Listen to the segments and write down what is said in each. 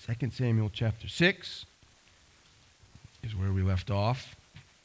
2 Samuel chapter 6 is where we left off.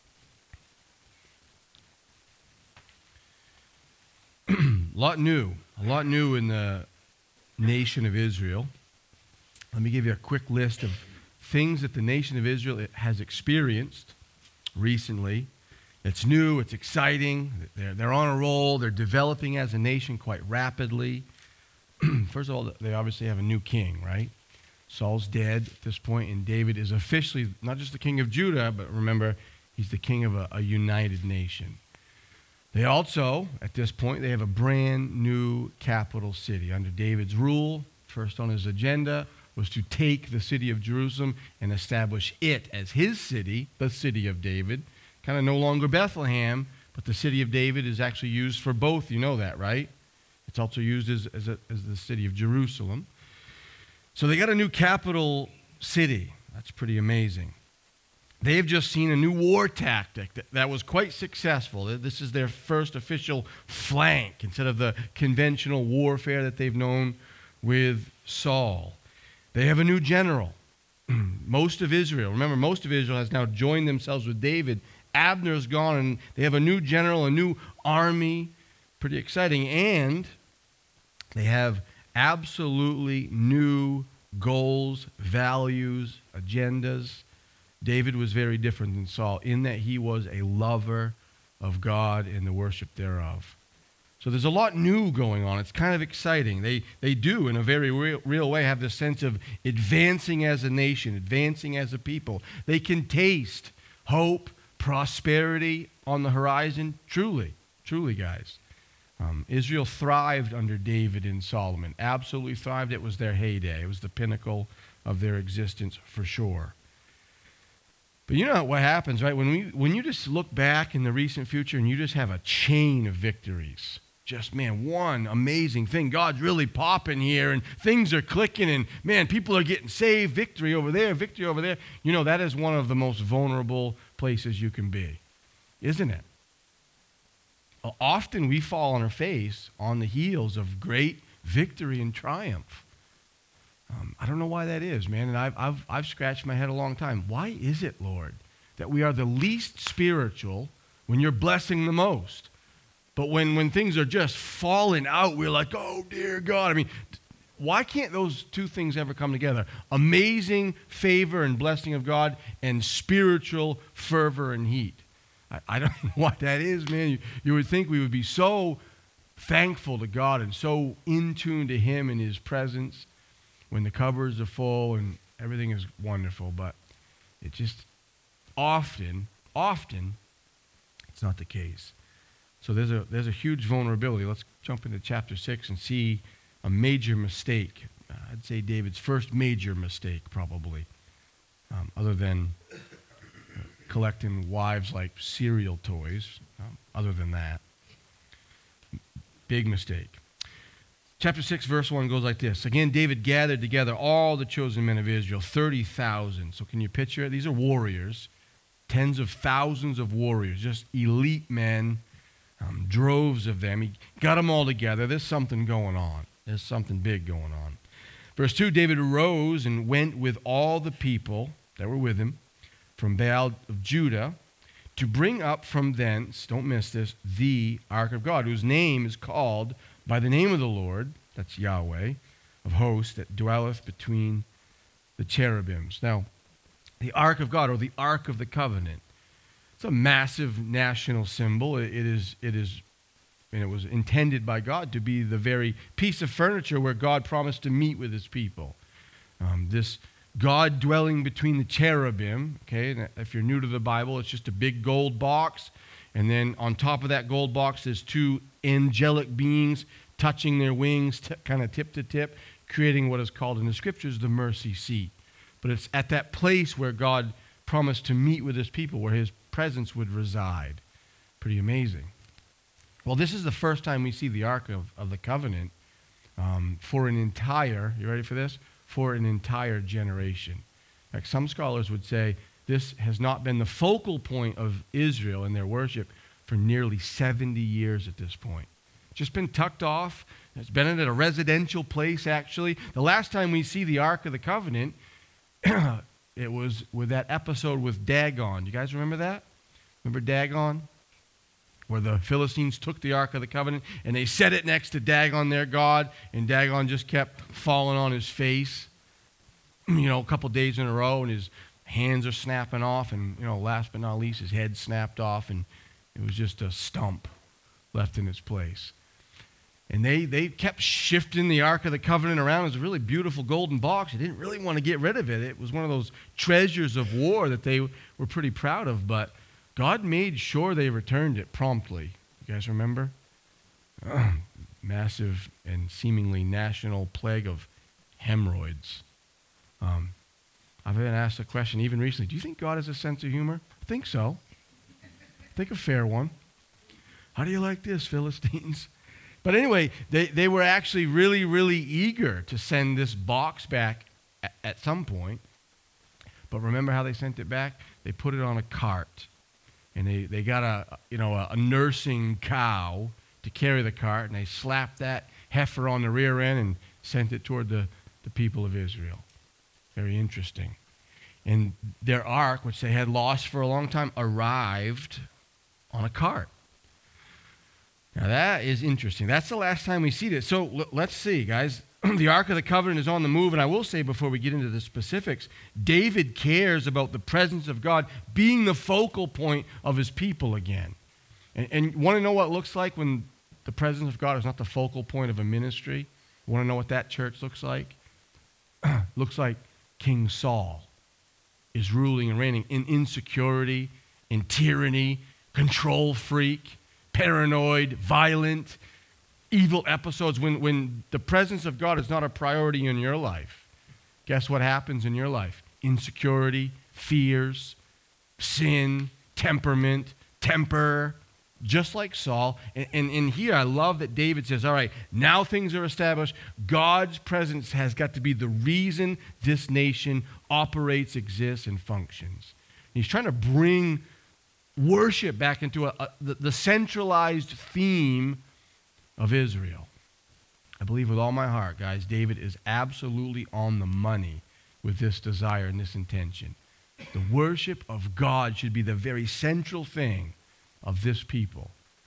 A lot new in the nation of Israel. Let me give you a quick list of things that the nation of Israel has experienced recently. It's new, it's exciting, they're on a roll, they're developing as a nation quite rapidly. First of all, they obviously have a new king, right? Saul's dead at this point, and David is officially not just the king of Judah, but remember, he's the king of a united nation. They also, at this point, they have a brand new capital city. Under David's rule, first on his agenda was to take the city of Jerusalem and establish it as his city, the city of David. Kind of no longer Bethlehem, but the city of David is actually used for both. You know that, right? It's also used as the city of Jerusalem. So they got a new capital city. That's pretty amazing. They've just seen a new war tactic that was quite successful. This is their first official flank instead of the conventional warfare that they've known with Saul. They have a new general. Most of Israel has now joined themselves with David. Abner's gone, and they have a new general, a new army. Pretty exciting. And they have absolutely new goals, values, agendas. David was very different than Saul in that he was a lover of God and the worship thereof. So there's a lot new going on. It's kind of exciting. They do, in a very real way, have this sense of advancing as a nation, advancing as a people. They can taste hope, prosperity on the horizon. Truly, guys. Israel thrived under David and Solomon. Absolutely thrived. It was their heyday. It was the pinnacle of their existence for sure. But you know what happens, right? When you just look back in the recent future and you just have a chain of victories, just, man, one amazing thing. God's really popping here and things are clicking and, man, people are getting saved. Victory over there, victory over there. You know, that is one of the most vulnerable places you can be, isn't it? Often we fall on our face on the heels of great victory and triumph. I don't know why that is, man, and I've scratched my head a long time. Why is it, Lord, that we are the least spiritual when you're blessing the most? But when things are just falling out, we're like, oh, dear God. I mean, why can't those two things ever come together? Amazing favor and blessing of God and spiritual fervor and heat. I don't know what that is, man. You would think we would be so thankful to God and so in tune to Him and His presence when the cupboards are full and everything is wonderful. But it just often, it's not the case. So there's a huge vulnerability. Let's jump into chapter 6 and see a major mistake. I'd say David's first major mistake, probably, other than collecting wives like cereal toys. Other than that, big mistake. Chapter 6, verse 1 goes like this. Again, David gathered together all the chosen men of Israel, 30,000. So can you picture it? These are warriors, tens of thousands of warriors, just elite men, droves of them. He got them all together. There's something going on. There's something big going on. Verse 2, David arose and went with all the people that were with him from Baal of Judah to bring up from thence, don't miss this, the ark of God, whose name is called by the name of the Lord, that's Yahweh, of hosts, that dwelleth between the cherubims. Now, the ark of God, or the ark of the covenant, it's a massive national symbol. It was intended by God to be the very piece of furniture where God promised to meet with his people. This God dwelling between the cherubim, okay, and if you're new to the Bible, it's just a big gold box, and then on top of that gold box, there's two angelic beings touching their wings, kind of tip to tip, creating what is called in the scriptures the mercy seat. But it's at that place where God promised to meet with his people, where his presence would reside. Pretty amazing. Well, this is the first time we see the Ark of the Covenant for an entire, you ready for this? For an entire generation. In fact, some scholars would say this has not been the focal point of Israel in their worship for nearly 70 years at this point. Just been tucked off. It's been at a residential place, actually. The last time we see the Ark of the Covenant It was with that episode with Dagon. You guys remember that? Remember Dagon? Where the Philistines took the Ark of the Covenant and they set it next to Dagon, their god, and Dagon just kept falling on his face, a couple days in a row, and his hands are snapping off, and, last but not least, his head snapped off, and it was just a stump left in its place. And they kept shifting the Ark of the Covenant around. It was a really beautiful golden box. They didn't really want to get rid of it. It was one of those treasures of war that they were pretty proud of, but God made sure they returned it promptly. You guys remember? Massive and seemingly national plague of hemorrhoids. I've been asked a question even recently. Do you think God has a sense of humor? I think so. I think a fair one. How do you like this, Philistines? But anyway, they were actually really, really eager to send this box back at some point. But remember how they sent it back? They put it on a cart. And they got a nursing cow to carry the cart, and they slapped that heifer on the rear end and sent it toward the people of Israel. Very interesting. And their ark, which they had lost for a long time, arrived on a cart. Now that is interesting. That's the last time we see this. So let's see, guys. The Ark of the Covenant is on the move, and I will say before we get into the specifics, David cares about the presence of God being the focal point of his people again. And want to know what it looks like when the presence of God is not the focal point of a ministry? Want to know what that church looks like? Looks like King Saul is ruling and reigning in insecurity, in tyranny, control freak, paranoid, violent, evil episodes. When the presence of God is not a priority in your life, guess what happens in your life? Insecurity, fears, sin, temperament, temper, just like Saul. And here I love that David says, all right, now things are established. God's presence has got to be the reason this nation operates, exists, and functions. And he's trying to bring worship back into the centralized theme of Israel. I believe with all my heart, guys, David is absolutely on the money with this desire and this intention. The worship of God should be the very central thing of this people.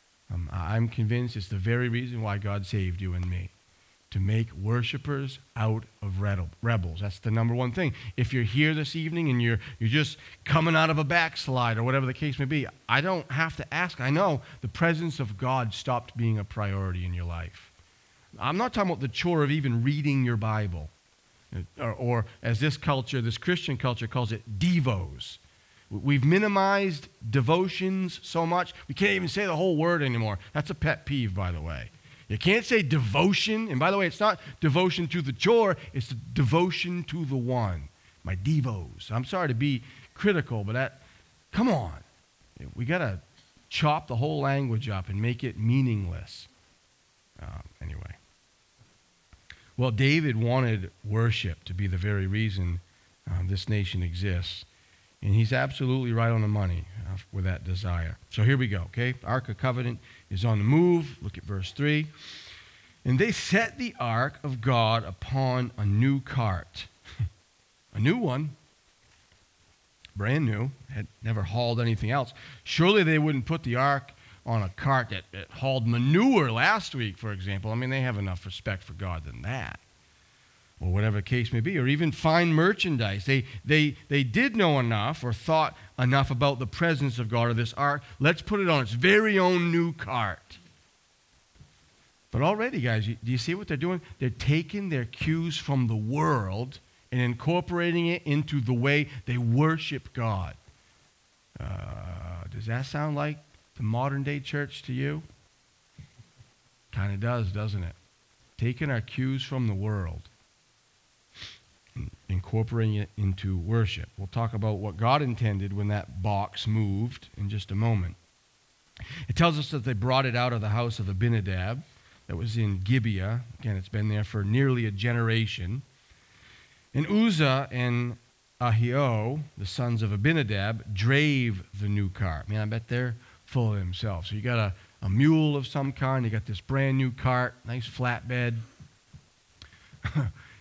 I'm convinced it's the very reason why God saved you and me, to make worshipers out of rebels. That's the number one thing. If you're here this evening and you're just coming out of a backslide or whatever the case may be, I don't have to ask. I know the presence of God stopped being a priority in your life. I'm not talking about the chore of even reading your Bible, or as this Christian culture calls it, devos. We've minimized devotions so much, we can't even say the whole word anymore. That's a pet peeve, by the way. You can't say devotion. And by the way, it's not devotion to the chore. It's the devotion to the one. My devos. I'm sorry to be critical, but come on. We got to chop the whole language up and make it meaningless. Anyway. Well, David wanted worship to be the very reason this nation exists. And he's absolutely right on the money with that desire. So here we go, okay? Ark of Covenant is on the move. Look at verse 3. And they set the Ark of God upon a new cart. A new one. Brand new. Had never hauled anything else. Surely they wouldn't put the Ark on a cart that hauled manure last week, for example. I mean, they have enough respect for God than that. Or whatever the case may be, or even fine merchandise. They did know enough or thought enough about the presence of God or this ark. Let's put it on its very own new cart. But already, guys, do you see what they're doing? They're taking their cues from the world and incorporating it into the way they worship God. Does that sound like the modern day church to you? Kind of does, doesn't it? Taking our cues from the world, incorporating it into worship. We'll talk about what God intended when that box moved in just a moment. It tells us that they brought it out of the house of Abinadab that was in Gibeah. Again, it's been there for nearly a generation. And Uzzah and Ahio, the sons of Abinadab, drave the new cart. Man, I bet they're full of themselves. So you got a mule of some kind. You got this brand new cart, nice flatbed.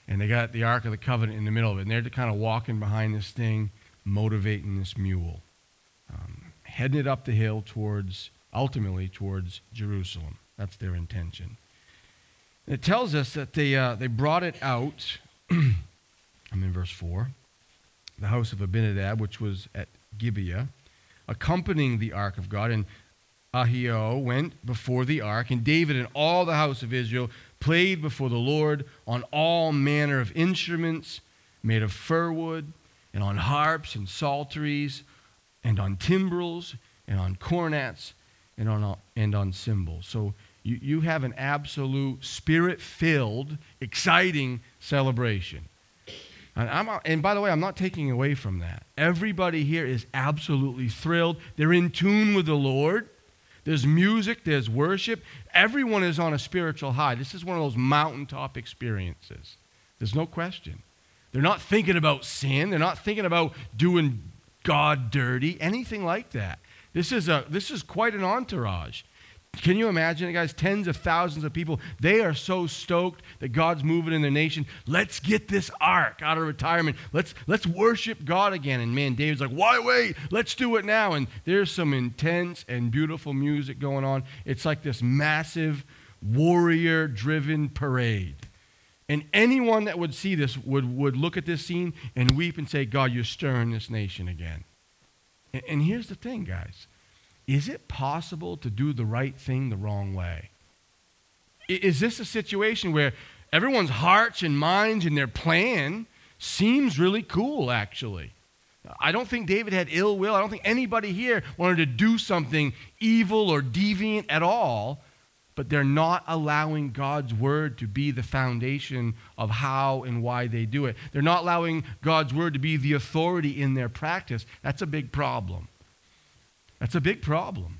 And they got the Ark of the Covenant in the middle of it. And they're kind of walking behind this thing, motivating this mule, heading it up the hill ultimately towards Jerusalem. That's their intention. And it tells us that they brought it out. I'm in verse 4. The house of Abinadab, which was at Gibeah, accompanying the ark of God. And Ahio went before the ark, and David and all the house of Israel played before the Lord on all manner of instruments made of fir wood, and on harps and psalteries, and on timbrels, and on cornets, and on cymbals. So you have an absolute spirit-filled, exciting celebration. And by the way, I'm not taking away from that. Everybody here is absolutely thrilled. They're in tune with the Lord. There's music, there's worship. Everyone is on a spiritual high. This is one of those mountaintop experiences. There's no question. They're not thinking about sin. They're not thinking about doing God dirty, anything like that. This is quite an entourage. Can you imagine it, guys? Tens of thousands of people. They are so stoked that God's moving in their nation. Let's get this ark out of retirement. Let's worship God again. And man, David's like, why wait? Let's do it now. And there's some intense and beautiful music going on. It's like this massive warrior-driven parade. And anyone that would see this would look at this scene and weep and say, God, you're stirring this nation again. And here's the thing, guys. Is it possible to do the right thing the wrong way? Is this a situation where everyone's hearts and minds and their plan seems really cool, actually? I don't think David had ill will. I don't think anybody here wanted to do something evil or deviant at all, but they're not allowing God's word to be the foundation of how and why they do it. They're not allowing God's word to be the authority in their practice. That's a big problem. That's a big problem.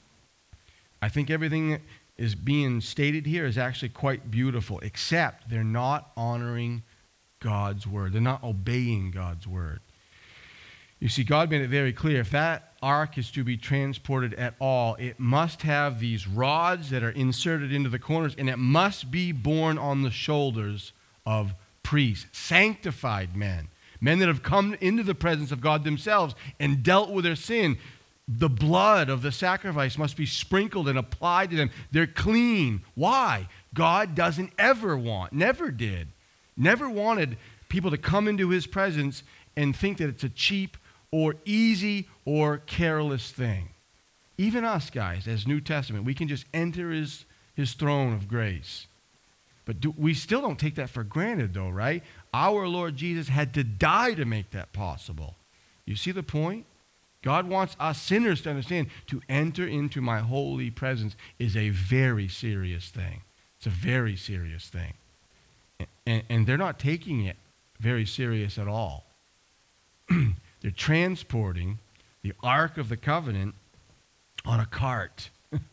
I think everything that is being stated here is actually quite beautiful, except they're not honoring God's word. They're not obeying God's word. You see, God made it very clear. If that ark is to be transported at all, it must have these rods that are inserted into the corners, and it must be borne on the shoulders of priests, sanctified men that have come into the presence of God themselves and dealt with their sin. The blood of the sacrifice must be sprinkled and applied to them. They're clean. Why? God doesn't ever never wanted people to come into his presence and think that it's a cheap or easy or careless thing. Even us, guys, as New Testament, we can just enter his throne of grace. But we still don't take that for granted, though, right? Our Lord Jesus had to die to make that possible. You see the point? God wants us sinners to understand to enter into my holy presence is a very serious thing. It's a very serious thing. And they're not taking it very serious at all. They're transporting the Ark of the Covenant on a cart.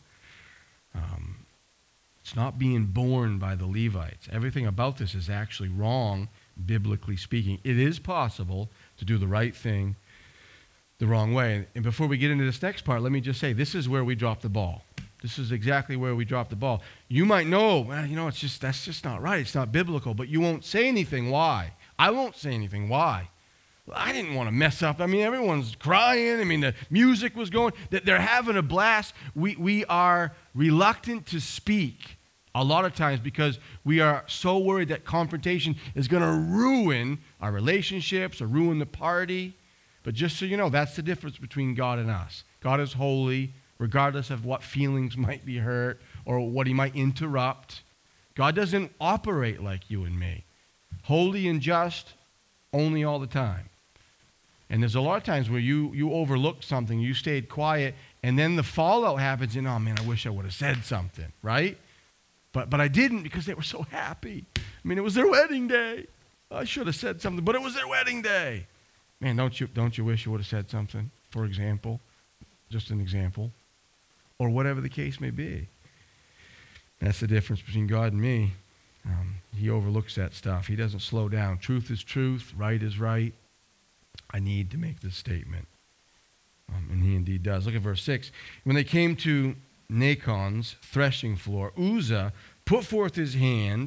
It's not being borne by the Levites. Everything about this is actually wrong, biblically speaking. It is possible to do the right thing the wrong way. And before we get into this next part, let me just say, this is where we drop the ball. This is exactly where we drop the ball. You might know, well, that's just not right. It's not biblical, but you won't say anything. Why? I won't say anything. Why? Well, I didn't want to mess up. I mean, everyone's crying. I mean, the music was going. They're having a blast. We are reluctant to speak a lot of times because we are so worried that confrontation is going to ruin our relationships or ruin the party. But just so you know, that's the difference between God and us. God is holy, regardless of what feelings might be hurt or what he might interrupt. God doesn't operate like you and me. Holy and just only all the time. And there's a lot of times where you overlooked something, you stayed quiet, and then the fallout happens, and oh man, I wish I would have said something, right? But I didn't because they were so happy. I mean, it was their wedding day. I should have said something, but it was their wedding day. Man, don't you wish you would have said something, for example? Just an example. Or whatever the case may be. That's the difference between God and me. He overlooks that stuff. He doesn't slow down. Truth is truth. Right is right. I need to make this statement. And he indeed does. Look at verse 6. When they came to Nachon's threshing floor, Uzzah put forth his hand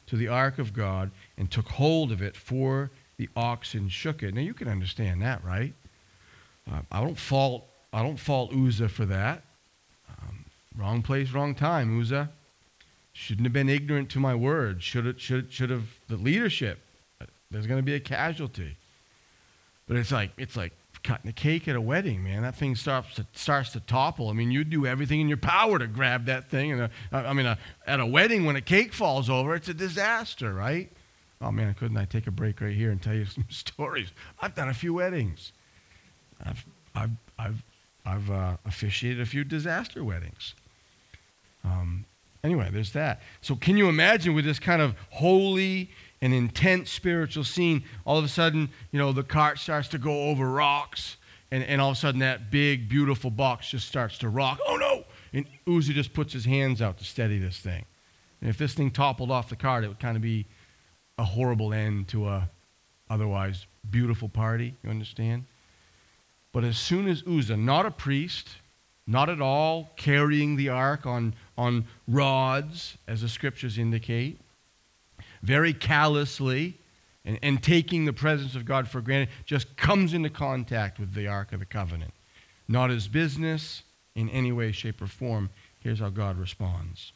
to the ark of God and took hold of it, for the oxen shook it. Now you can understand that, right? I don't fault Uzzah for that. Wrong place, wrong time, Uzzah. Shouldn't have been ignorant to my word. Should have the leadership. There's going to be a casualty. But it's like cutting a cake at a wedding, man. That thing starts to topple. I mean, you do everything in your power to grab that thing. And at a wedding, when a cake falls over, it's a disaster, right? Oh man, couldn't I take a break right here and tell you some stories? I've done a few weddings. I've officiated a few disaster weddings. Anyway, there's that. So can you imagine with this kind of holy and intense spiritual scene, all of a sudden, the cart starts to go over rocks, and all of a sudden that big, beautiful box just starts to rock. Oh, no! And Uzzah just puts his hands out to steady this thing. And if this thing toppled off the cart, it would kind of be a horrible end to a otherwise beautiful party, you understand? But as soon as Uzzah, not a priest, not at all carrying the ark on rods, as the scriptures indicate, very callously and taking the presence of God for granted, just comes into contact with the Ark of the Covenant. Not his business in any way, shape, or form. Here's how God responds.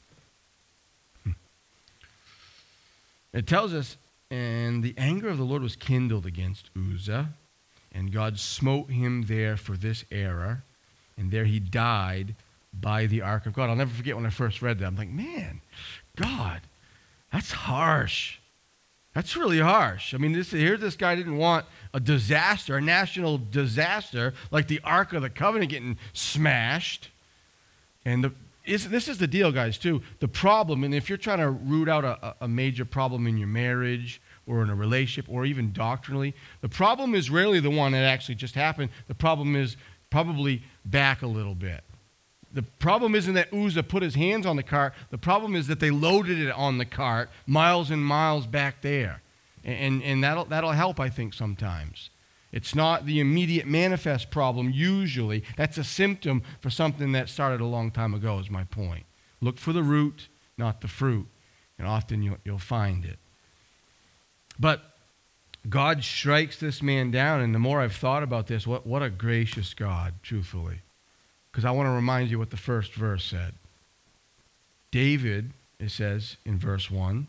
It tells us, and the anger of the Lord was kindled against Uzzah, and God smote him there for this error, and there he died by the ark of God. I'll never forget when I first read that. I'm like, man, God, that's harsh. That's really harsh. I mean, this guy didn't want a disaster, a national disaster, like the Ark of the Covenant getting smashed. And this is the deal, guys, too. The problem, and if you're trying to root out a major problem in your marriage or in a relationship or even doctrinally, the problem is rarely the one that actually just happened. The problem is probably back a little bit. The problem isn't that Uzzah put his hands on the cart. The problem is that they loaded it on the cart miles and miles back there. And that'll help, I think, sometimes. It's not the immediate manifest problem usually. That's a symptom for something that started a long time ago, is my point. Look for the root, not the fruit. And often you'll find it. But God strikes this man down, and the more I've thought about this, what a gracious God, truthfully. Because I want to remind you what the first verse said. David, it says in verse 1,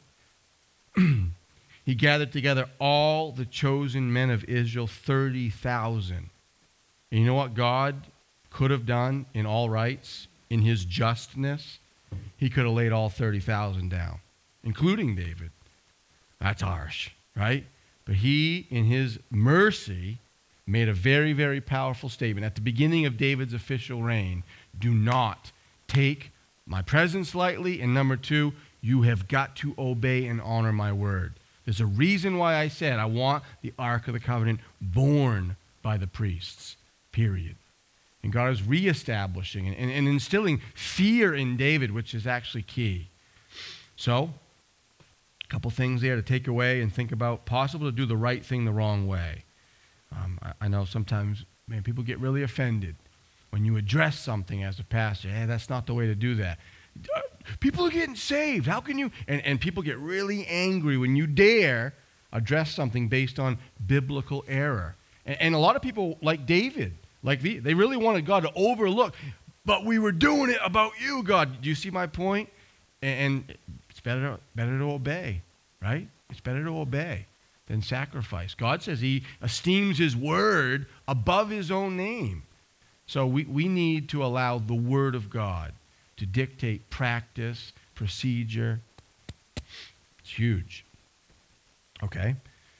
he gathered together all the chosen men of Israel, 30,000. And you know what God could have done in all rights, in his justness? He could have laid all 30,000 down, including David. That's harsh, right? But he, in his mercy, made a very, very powerful statement at the beginning of David's official reign. Do not take my presence lightly. And number two, you have got to obey and honor my word. There's a reason why I said I want the Ark of the Covenant borne by the priests, period. And God is reestablishing and instilling fear in David, which is actually key. So, a couple things there to take away and think about. Possible to do the right thing the wrong way. I know sometimes people get really offended when you address something as a pastor. Hey, that's not the way to do that. People are getting saved. How can you? And people get really angry when you dare address something based on biblical error. And a lot of people, like David, they really wanted God to overlook, but we were doing it about you, God. Do you see my point? And it's better to obey, right? It's better to obey than sacrifice. God says he esteems his word above his own name. So we need to allow the word of God to dictate practice, procedure. It's huge. Okay.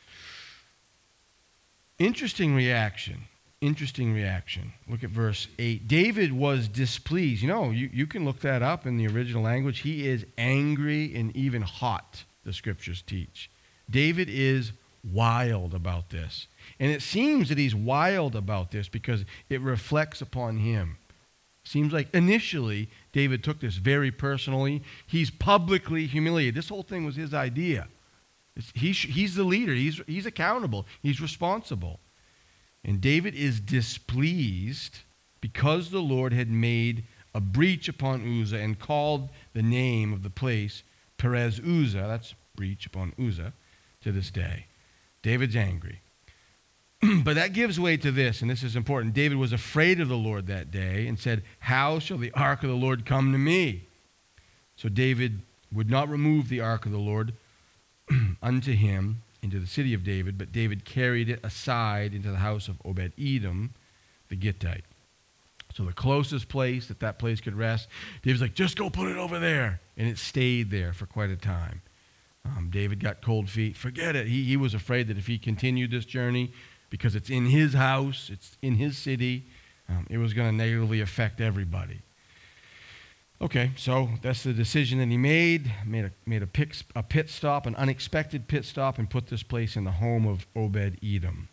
Interesting reaction. Look at verse 8. David was displeased. You can look that up in the original language. He is angry and even hot, the scriptures teach. David is wild about this. And it seems that he's wild about this because it reflects upon him. Seems like initially David took this very personally. He's publicly humiliated. This whole thing was his idea. He's the leader. He's accountable. He's responsible. And David is displeased because the Lord had made a breach upon Uzzah and called the name of the place Perez Uzzah. That's breach upon Uzzah to this day. David's angry. But that gives way to this, and this is important. David was afraid of the Lord that day and said, "How shall the ark of the Lord come to me?" So David would not remove the ark of the Lord unto him into the city of David, but David carried it aside into the house of Obed-Edom, the Gittite. So the closest place that place could rest, David's like, just go put it over there. And it stayed there for quite a time. David got cold feet. Forget it. He was afraid that if he continued this journey, because it's in his house, it's in his city, it was going to negatively affect everybody. Okay, so that's the decision that he made. Made a pit stop, an unexpected pit stop, and put this place in the home of Obed-Edom.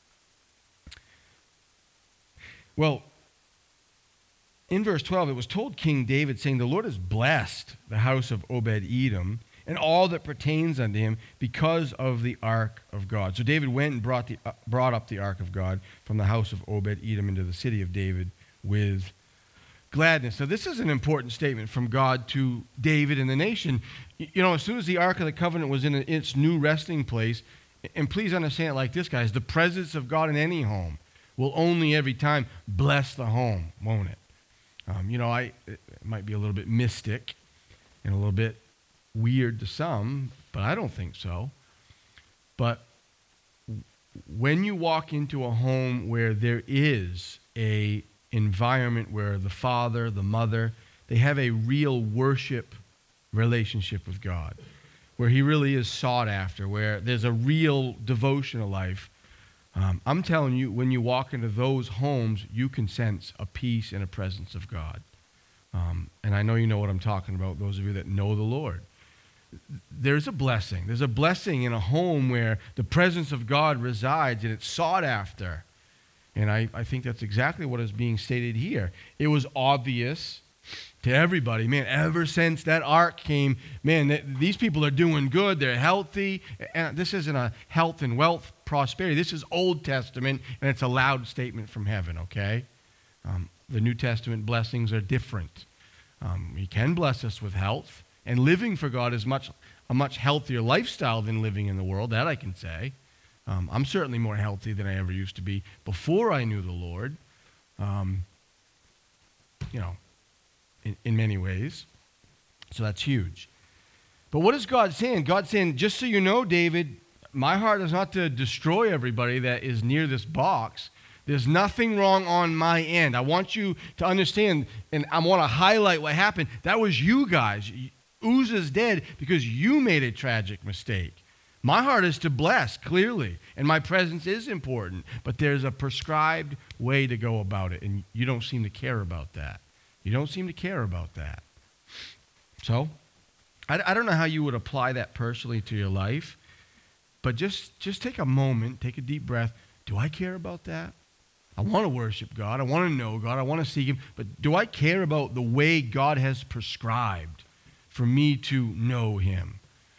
Well, in verse 12, it was told King David, saying, "The Lord has blessed the house of Obed-Edom and all that pertains unto him because of the ark of God." So David went and brought up the ark of God from the house of Obed-Edom into the city of David with gladness. So this is an important statement from God to David and the nation. You know, as soon as the Ark of the Covenant was in its new resting place, and please understand it like this, guys, the presence of God in any home will only every time bless the home, won't it? It might be a little bit mystic and a little bit weird to some, but I don't think so. But when you walk into a home where there is a environment where the father, the mother, they have a real worship relationship with God, where he really is sought after, where there's a real devotional life, I'm telling you, when you walk into those homes, you can sense a peace and a presence of God. And I know you know what I'm talking about, those of you that know the Lord. There's a blessing. There's a blessing in a home where the presence of God resides and it's sought after. And I think that's exactly what is being stated here. It was obvious to everybody, man, ever since that ark came, man, these people are doing good, they're healthy. And this isn't a health and wealth prosperity. This is Old Testament, and it's a loud statement from heaven, okay? The New Testament blessings are different. He can bless us with health, and living for God is a much healthier lifestyle than living in the world, that I can say. I'm certainly more healthy than I ever used to be before I knew the Lord, in many ways. So that's huge. But what is God saying? God's saying, just so you know, David, my heart is not to destroy everybody that is near this box. There's nothing wrong on my end. I want you to understand, and I want to highlight what happened. That was you guys. Uzzah's dead because you made a tragic mistake. My heart is to bless, clearly, and my presence is important, but there's a prescribed way to go about it, and you don't seem to care about that. You don't seem to care about that. So, I don't know how you would apply that personally to your life, but just take a moment, take a deep breath. Do I care about that? I want to worship God. I want to know God. I want to seek Him, but do I care about the way God has prescribed for me to know Him?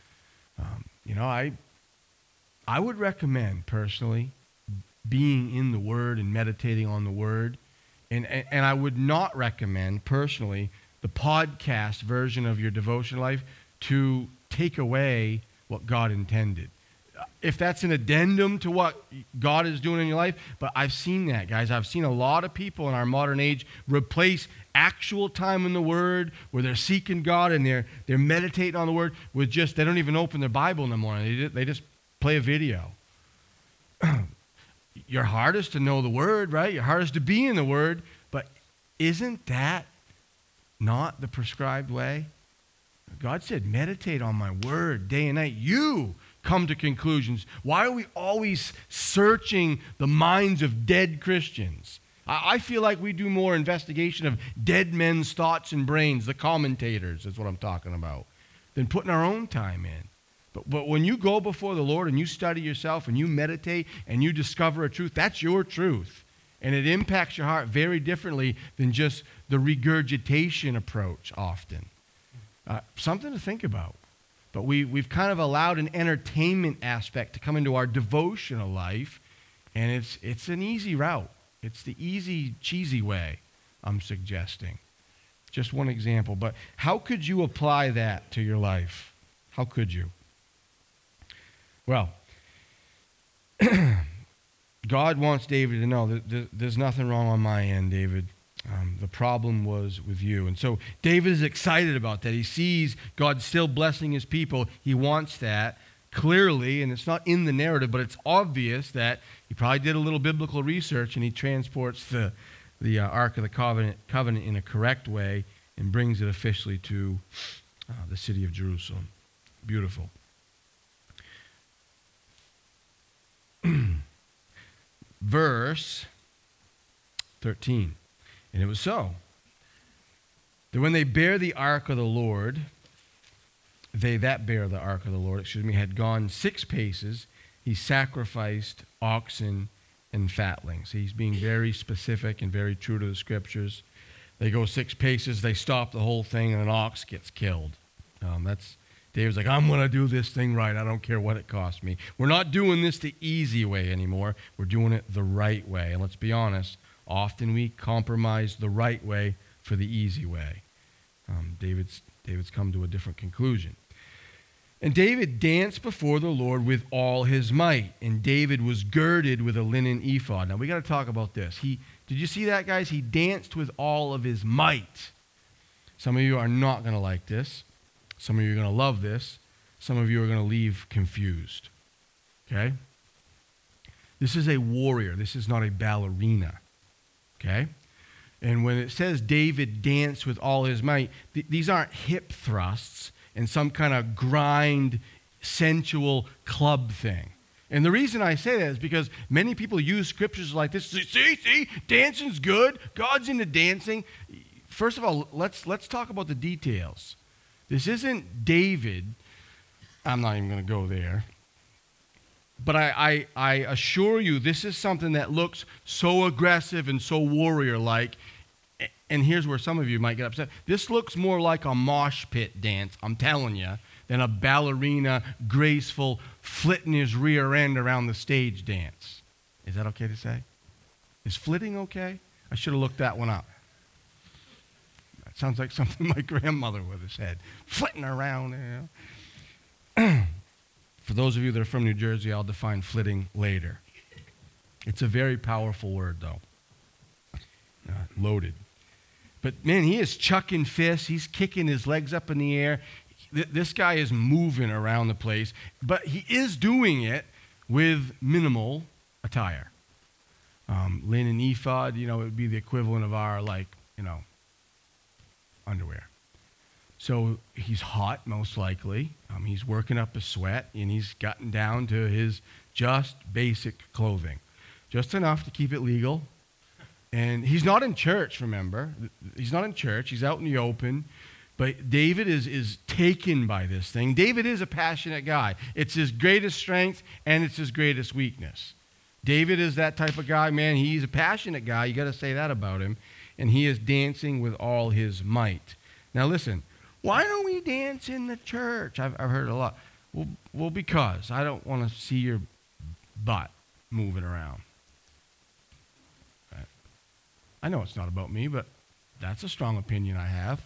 I would recommend, personally, being in the Word and meditating on the Word. And I would not recommend, personally, the podcast version of your devotion life to take away what God intended. If that's an addendum to what God is doing in your life, but I've seen that, guys. I've seen a lot of people in our modern age replace actual time in the Word, where they're seeking God and they're meditating on the Word, with just, they don't even open their Bible in the morning. They just play a video. Your heart is to know the Word, right? Your heart is to be in the Word, but isn't that not the prescribed way? God said, meditate on my Word day and night. You come to conclusions. Why are we always searching the minds of dead Christians? I feel like we do more investigation of dead men's thoughts and brains, the commentators is what I'm talking about, than putting our own time in. But when you go before the Lord and you study yourself and you meditate and you discover a truth, that's your truth. And it impacts your heart very differently than just the regurgitation approach often. Something to think about. But we've kind of allowed an entertainment aspect to come into our devotional life, and it's an easy route. It's the easy, cheesy way, I'm suggesting. Just one example. But how could you apply that to your life? How could you? Well, God wants David to know that there's nothing wrong on my end, David. The problem was with you. And so David is excited about that. He sees God still blessing his people. He wants that clearly, and it's not in the narrative, but it's obvious that he probably did a little biblical research, and he transports the Ark of the Covenant in a correct way and brings it officially to the city of Jerusalem. Beautiful. Verse 13. And it was so that when they bear the ark of the Lord, they that bear the ark of the Lord, had gone 6 paces, he sacrificed oxen and fatlings. He's being very specific and very true to the scriptures. They go 6 paces, they stop the whole thing, and an ox gets killed. David's like, I'm going to do this thing right. I don't care what it costs me. We're not doing this the easy way anymore. We're doing it the right way. And let's be honest, often we compromise the right way for the easy way. David's come to a different conclusion. And David danced before the Lord with all his might. And David was girded with a linen ephod. Now, we got to talk about this. Did you see that, guys? He danced with all of his might. Some of you are not going to like this. Some of you are going to love this. Some of you are going to leave confused. Okay? This is a warrior. This is not a ballerina. Okay? And when it says David danced with all his might, these aren't hip thrusts and some kind of grind, sensual club thing. And the reason I say that is because many people use scriptures like this. See, dancing's good. God's into dancing. First of all, let's talk about the details. This isn't David. I'm not even going to go there. But I assure you, this is something that looks so aggressive and so warrior-like. And here's where some of you might get upset. This looks more like a mosh pit dance, I'm telling you, than a ballerina, graceful, flitting his rear end around the stage dance. Is that okay to say? Is flitting okay? I should have looked that one up. That sounds like something my grandmother would have said. Flitting around, you know. For those of you that are from New Jersey, I'll define flitting later. It's a very powerful word, though. Loaded. But, man, he is chucking fists. He's kicking his legs up in the air. This guy is moving around the place. But he is doing it with minimal attire. Linen ephod, it would be the equivalent of our, underwear. So he's hot, most likely. He's working up a sweat, and he's gotten down to his just basic clothing. Just enough to keep it legal. And he's not in church, remember. He's not in church. He's out in the open. But David is taken by this thing. David is a passionate guy. It's his greatest strength, and it's his greatest weakness. David is that type of guy, man. He's a passionate guy. You got to say that about him. And he is dancing with all his might. Now listen, why don't we dance in the church? I've heard a lot. Well, because I don't want to see your butt moving around. Right. I know it's not about me, but that's a strong opinion I have.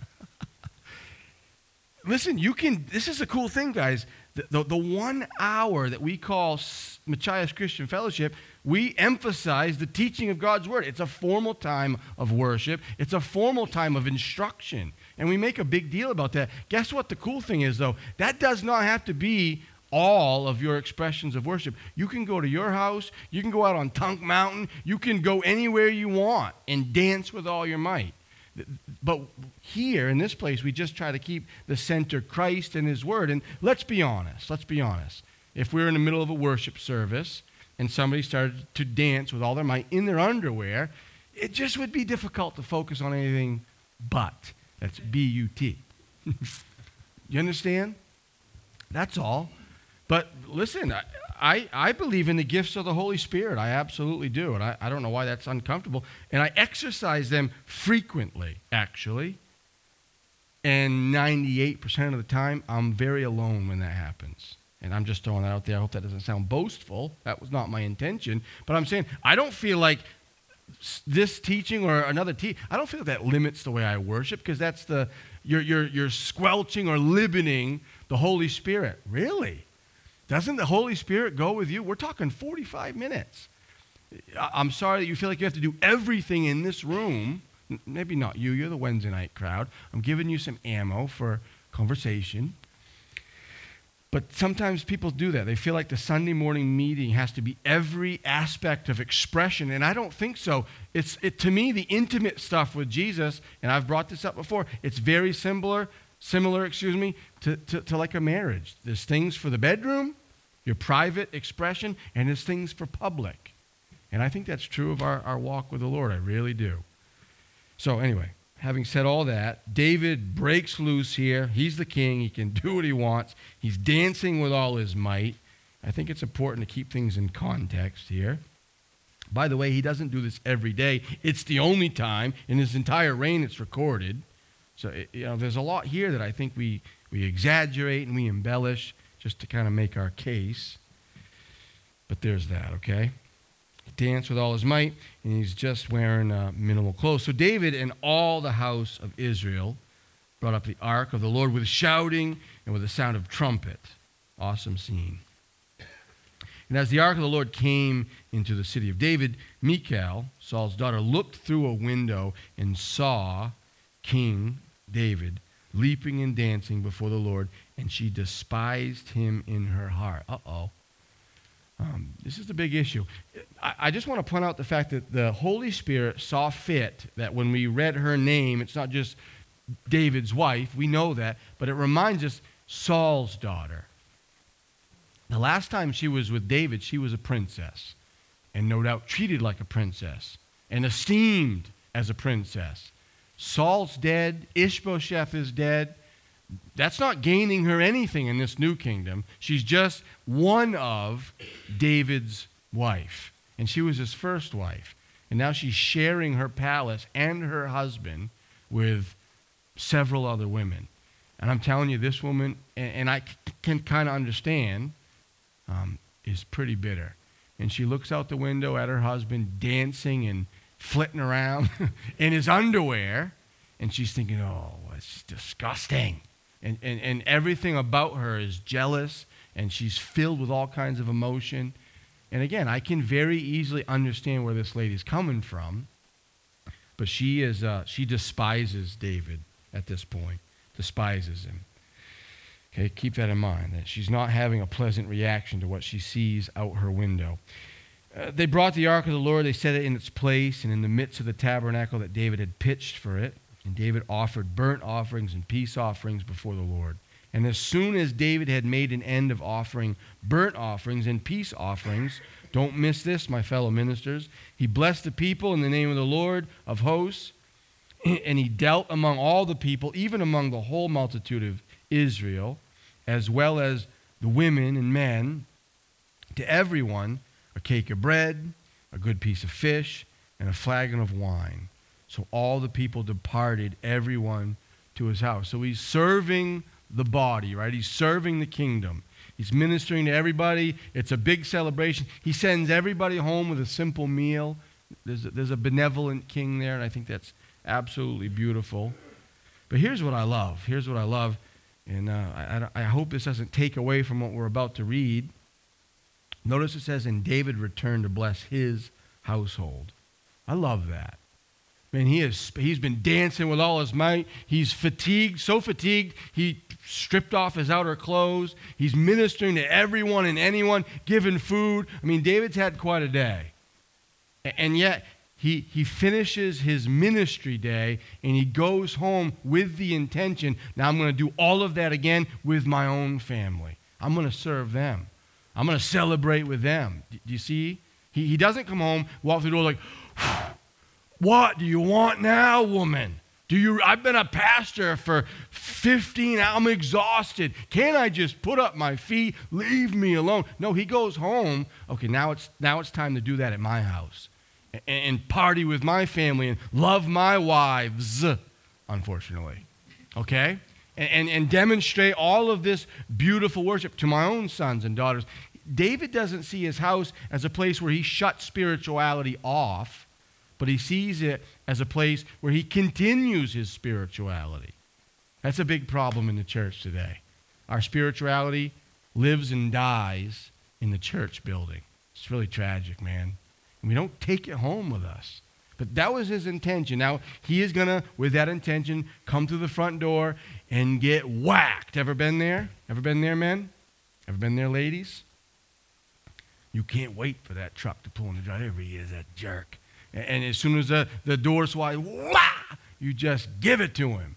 Listen, this is a cool thing, guys. The 1 hour that we call Machias Christian Fellowship, we emphasize the teaching of God's Word. It's a formal time of worship. It's a formal time of instruction. And we make a big deal about that. Guess what the cool thing is, though? That does not have to be all of your expressions of worship. You can go to your house. You can go out on Tunk Mountain. You can go anywhere you want and dance with all your might. But here, in this place, we just try to keep the center Christ and His Word. And let's be honest. If we're in the middle of a worship service and somebody started to dance with all their might in their underwear, it just would be difficult to focus on anything but. That's B-U-T. You understand? That's all. But listen, I believe in the gifts of the Holy Spirit. I absolutely do. And I don't know why that's uncomfortable. And I exercise them frequently, actually. And 98% of the time, I'm very alone when that happens. And I'm just throwing that out there. I hope that doesn't sound boastful. That was not my intention. But I'm saying I don't feel like this teaching or another I don't feel that limits the way I worship, because that's you're squelching or limiting the Holy Spirit. Really? Doesn't the Holy Spirit go with you? We're talking 45 minutes. I'm sorry that you feel like you have to do everything in this room. Maybe not you. You're the Wednesday night crowd. I'm giving you some ammo for conversation. But sometimes people do that. They feel like the Sunday morning meeting has to be every aspect of expression, and I don't think so. To me, the intimate stuff with Jesus, and I've brought this up before, it's very similar, to like a marriage. There's things for the bedroom, your private expression, and there's things for public. And I think that's true of our walk with the Lord. I really do. So anyway, having said all that, David breaks loose here. He's the king. He can do what he wants. He's dancing with all his might. I think it's important to keep things in context here. By the way, he doesn't do this every day. It's the only time in his entire reign it's recorded. So, there's a lot here that I think we exaggerate and we embellish just to kind of make our case. But there's that, okay? He danced with all his might, and he's just wearing minimal clothes. So David and all the house of Israel brought up the ark of the Lord with shouting and with the sound of trumpet. Awesome scene. And as the ark of the Lord came into the city of David, Michal, Saul's daughter, looked through a window and saw King David leaping and dancing before the Lord, and she despised him in her heart. This is the big issue. I just want to point out the fact that the Holy Spirit saw fit that when we read her name, it's not just David's wife, we know that, but it reminds us Saul's daughter. The last time she was with David, she was a princess, and no doubt treated like a princess, and esteemed as a princess. Saul's dead, Ishbosheth is dead. That's not gaining her anything in this new kingdom. She's just one of David's wife. And she was his first wife. And now she's sharing her palace and her husband with several other women. And I'm telling you, this woman, and I can kind of understand, is pretty bitter. And she looks out the window at her husband dancing and flitting around in his underwear. And she's thinking, oh, it's disgusting. And everything about her is jealous, and she's filled with all kinds of emotion. And again, I can very easily understand where this lady's coming from, but she despises David at this point, despises him. Okay, keep that in mind, that she's not having a pleasant reaction to what she sees out her window. They brought the ark of the Lord, they set it in its place, and in the midst of the tabernacle that David had pitched for it. And David offered burnt offerings and peace offerings before the Lord. And as soon as David had made an end of offering burnt offerings and peace offerings, don't miss this, my fellow ministers, he blessed the people in the name of the Lord of hosts, and he dealt among all the people, even among the whole multitude of Israel, as well as the women and men, to everyone a cake of bread, a good piece of fish, and a flagon of wine. So all the people departed, everyone to his house. So he's serving the body, right? He's serving the kingdom. He's ministering to everybody. It's a big celebration. He sends everybody home with a simple meal. There's a benevolent king there, and I think that's absolutely beautiful. But here's what I love. And I hope this doesn't take away from what we're about to read. Notice it says, and David returned to bless his household. I love that. Man, he's been dancing with all his might. He's fatigued, so fatigued, he stripped off his outer clothes. He's ministering to everyone and anyone, giving food. I mean, David's had quite a day. And yet, he finishes his ministry day, and he goes home with the intention, now I'm going to do all of that again with my own family. I'm going to serve them. I'm going to celebrate with them. Do you see? He doesn't come home, walk through the door like, what do you want now, woman? I've been a pastor for 15 hours. I'm exhausted. Can't I just put up my feet? Leave me alone. No, he goes home. Okay, now it's time to do that at my house and party with my family and love my wives, unfortunately. Okay? And demonstrate all of this beautiful worship to my own sons and daughters. David doesn't see his house as a place where he shuts spirituality off, but he sees it as a place where he continues his spirituality. That's a big problem in the church today. Our spirituality lives and dies in the church building. It's really tragic, man. And we don't take it home with us. But that was his intention. Now, he is going to, with that intention, come through the front door and get whacked. Ever been there? Ever been there, men? Ever been there, ladies? You can't wait for that truck to pull in the drive. There he is, that jerk. And as soon as the door slides, wah! You just give it to him.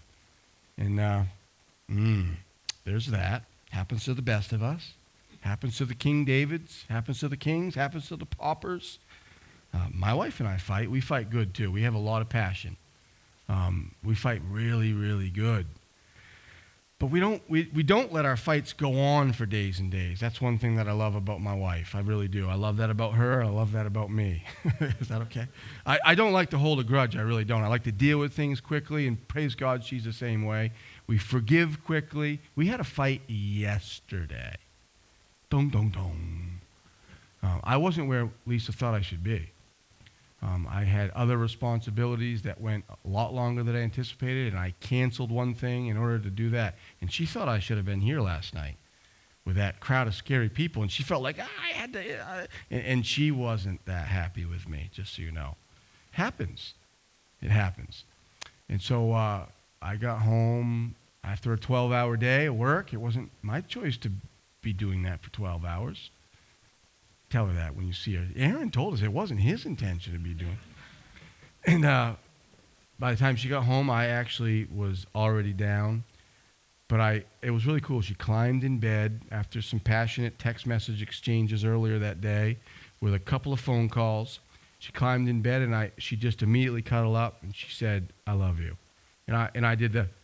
And there's that. Happens to the best of us. Happens to the King Davids. Happens to the kings. Happens to the paupers. My wife and I fight. We fight good, too. We have a lot of passion. We fight really, really good. But we don't let our fights go on for days and days. That's one thing that I love about my wife. I really do. I love that about her. I love that about me. Is that okay? I don't like to hold a grudge. I really don't. I like to deal with things quickly, and praise God, she's the same way. We forgive quickly. We had a fight yesterday. Dong, dong, dong. I wasn't where Lisa thought I should be. I had other responsibilities that went a lot longer than I anticipated, and I canceled one thing in order to do that. And she thought I should have been here last night with that crowd of scary people, and she felt like I had to, and she wasn't that happy with me, just so you know. Happens. It happens. And so I got home after a 12-hour day at work. It wasn't my choice to be doing that for 12 hours. Tell her that when you see her. Aaron told us it wasn't his intention to be doing. And by the time she got home, I actually was already down. But it was really cool. She climbed in bed after some passionate text message exchanges earlier that day with a couple of phone calls. She climbed in bed, and she just immediately cuddled up, and she said, "I love you." And I did the,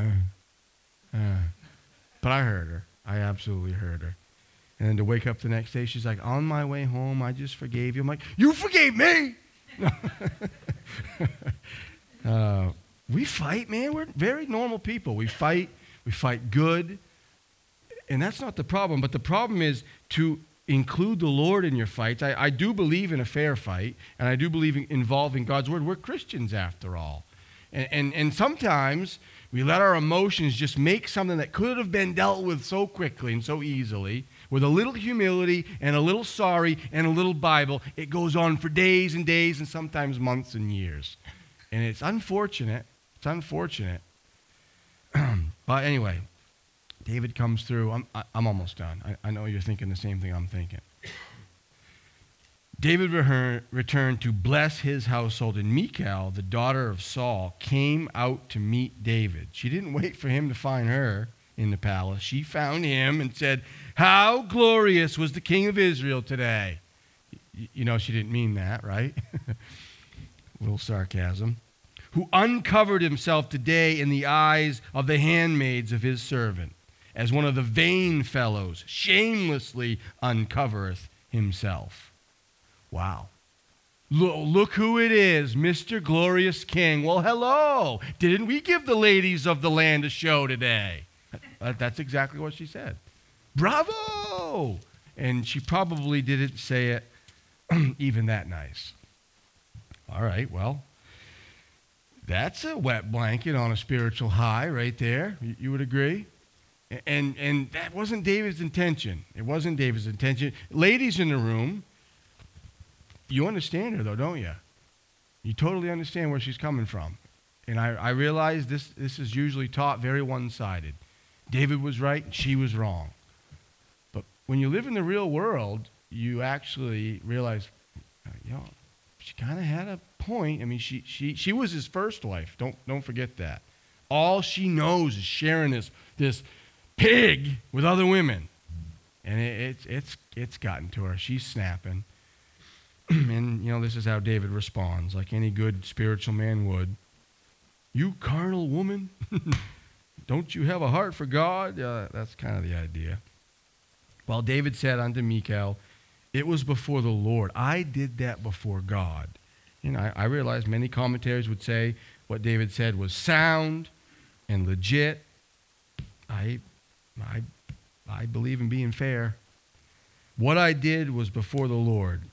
but I heard her. I absolutely heard her. And then to wake up the next day, she's like, "On my way home, I just forgave you." I'm like, "You forgave me?" We fight, man. We're very normal people. We fight good. And that's not the problem. But the problem is to include the Lord in your fights. I do believe in a fair fight, and I do believe in involving God's word. We're Christians after all. And sometimes we let our emotions just make something that could have been dealt with so quickly and so easily. With a little humility and a little sorry and a little Bible, it goes on for days and days and sometimes months and years. And it's unfortunate. It's unfortunate. But anyway, David comes through. I'm almost done. I know you're thinking the same thing I'm thinking. David returned to bless his household, and Michal, the daughter of Saul, came out to meet David. She didn't wait for him to find her in the palace. She found him and said, "How glorious was the king of Israel today." You know she didn't mean that, right? A little sarcasm. "Who uncovered himself today in the eyes of the handmaids of his servant, as one of the vain fellows shamelessly uncovereth himself." Wow. Look who it is, Mr. Glorious King. Well, hello. Didn't we give the ladies of the land a show today? That's exactly what she said. Bravo! And she probably didn't say it even that nice. All right, well, that's a wet blanket on a spiritual high right there. You would agree? And that wasn't David's intention. It wasn't David's intention. Ladies in the room, you understand her, though, don't you? You totally understand where she's coming from. And I realize this is usually taught very one-sided. David was right, and she was wrong. But when you live in the real world, you actually realize, she kind of had a point. I mean, she was his first wife. Don't forget that. All she knows is sharing this pig with other women, and it's gotten to her. She's snapping. And, this is how David responds, like any good spiritual man would. "You carnal woman, don't you have a heart for God?" That's kind of the idea. Well, David said unto Michal, "It was before the Lord. I did that before God." I realize many commentaries would say what David said was sound and legit. I believe in being fair. What I did was before the Lord.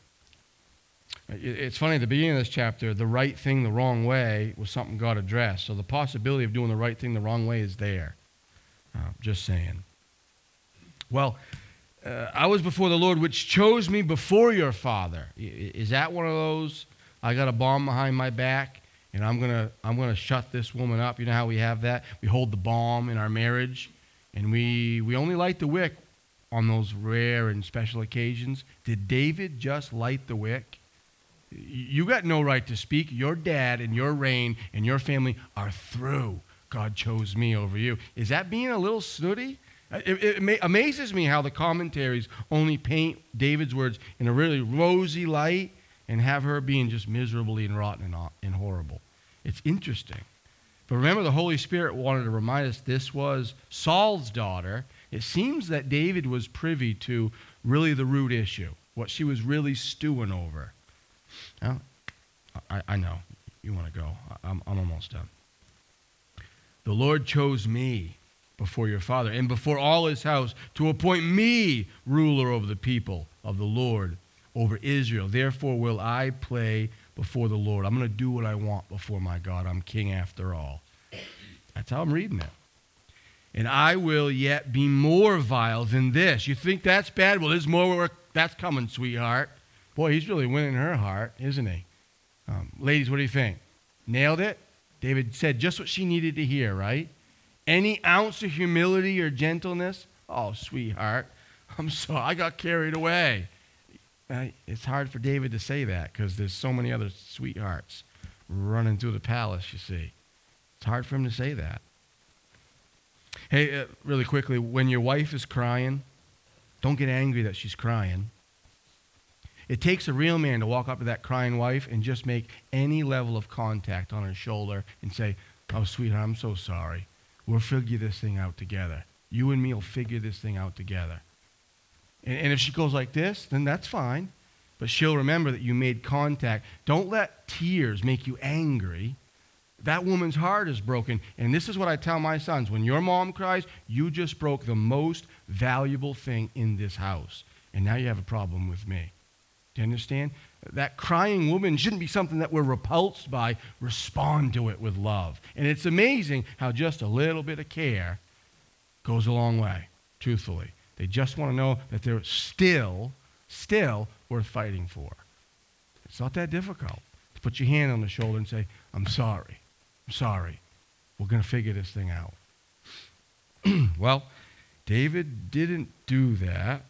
It's funny, at the beginning of this chapter, the right thing the wrong way was something God addressed. So the possibility of doing the right thing the wrong way is there. Just saying. Well, I was before the Lord, which chose me before your father. Is that one of those? I got a bomb behind my back, and I'm gonna shut this woman up. You know how we have that? We hold the bomb in our marriage, and we only light the wick on those rare and special occasions. Did David just light the wick? You got no right to speak. Your dad and your reign and your family are through. God chose me over you. Is that being a little snooty? It amazes me how the commentaries only paint David's words in a really rosy light and have her being just miserably and rotten and horrible. It's interesting. But remember, the Holy Spirit wanted to remind us this was Saul's daughter. It seems that David was privy to really the root issue, what she was really stewing over. Now, I know. You want to go. I'm almost done. The Lord chose me before your father and before all his house to appoint me ruler over the people of the Lord, over Israel. Therefore will I play before the Lord. I'm going to do what I want before my God. I'm king after all. That's how I'm reading it. And I will yet be more vile than this. You think that's bad? Well, there's more work. That's coming, sweetheart. Boy, he's really winning her heart, isn't he? Ladies, what do you think? Nailed it? David said just what she needed to hear, right? Any ounce of humility or gentleness? Oh, sweetheart, I'm sorry, I got carried away. It's hard for David to say that because there's so many other sweethearts running through the palace, you see. It's hard for him to say that. Hey, really quickly, when your wife is crying, don't get angry that she's crying. It takes a real man to walk up to that crying wife and just make any level of contact on her shoulder and say, oh, sweetheart, I'm so sorry. We'll figure this thing out together. You and me will figure this thing out together. And if she goes like this, then that's fine. But she'll remember that you made contact. Don't let tears make you angry. That woman's heart is broken. And this is what I tell my sons. When your mom cries, you just broke the most valuable thing in this house. And now you have a problem with me. Do you understand? That crying woman shouldn't be something that we're repulsed by. Respond to it with love. And it's amazing how just a little bit of care goes a long way, truthfully. They just want to know that they're still worth fighting for. It's not that difficult to put your hand on the shoulder and say, I'm sorry. We're going to figure this thing out. Well, David didn't do that.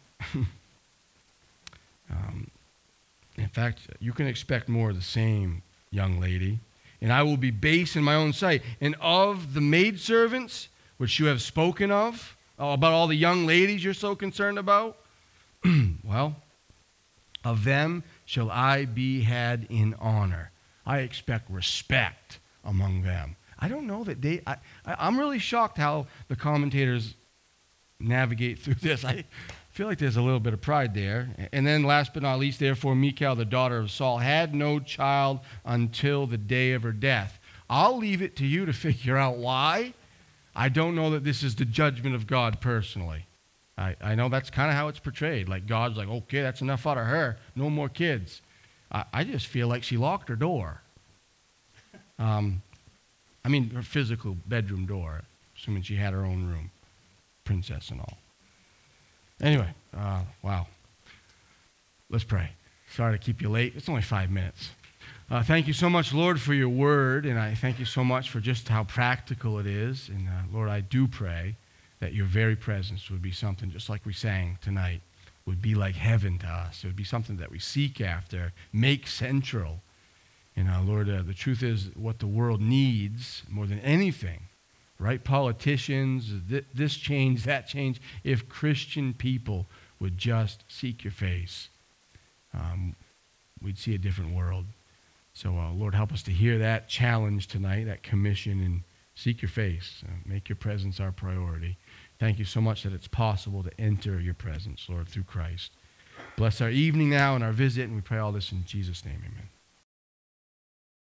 In fact, you can expect more of the same, young lady. And I will be base in my own sight. And of the maidservants, which you have spoken of, about all the young ladies you're so concerned about, well, of them shall I be had in honor. I expect respect among them. I don't know that I'm really shocked how the commentators navigate through this. I feel like there's a little bit of pride there. And then last but not least, therefore, Michal, the daughter of Saul, had no child until the day of her death. I'll leave it to you to figure out why. I don't know that this is the judgment of God personally. I know that's kind of how it's portrayed. Like God's like, okay, that's enough out of her. No more kids. I just feel like she locked her door. Her physical bedroom door, assuming she had her own room. Princess and all. Anyway, wow. Let's pray. Sorry to keep you late. It's only 5 minutes. Thank you so much, Lord, for your word, and I thank you so much for just how practical it is. And Lord, I do pray that your very presence would be something, just like we sang tonight, would be like heaven to us. It would be something that we seek after, make central. And Lord, the truth is what the world needs more than anything, right? Politicians, this change, that change. If Christian people would just seek your face, we'd see a different world. So, Lord, help us to hear that challenge tonight, that commission, and seek your face. Make your presence our priority. Thank you so much that it's possible to enter your presence, Lord, through Christ. Bless our evening now and our visit, and we pray all this in Jesus' name, amen.